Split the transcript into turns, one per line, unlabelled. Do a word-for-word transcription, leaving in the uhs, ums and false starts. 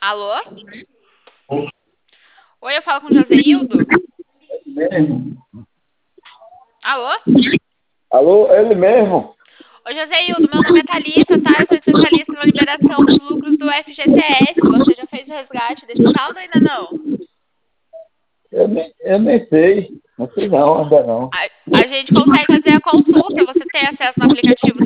Alô? Oi, eu falo com o Joséildo?
Mesmo.
Alô?
Alô, ele mesmo?
Oi, Joséildo, meu nome é Thalissa, tá? Eu sou especialista na liberação dos lucros do F G T S. Você já fez o resgate desse saldo ou ainda não?
Eu nem, eu nem sei. Não sei não, ainda não.
A, a gente consegue fazer a consulta. Você tem acesso no aplicativo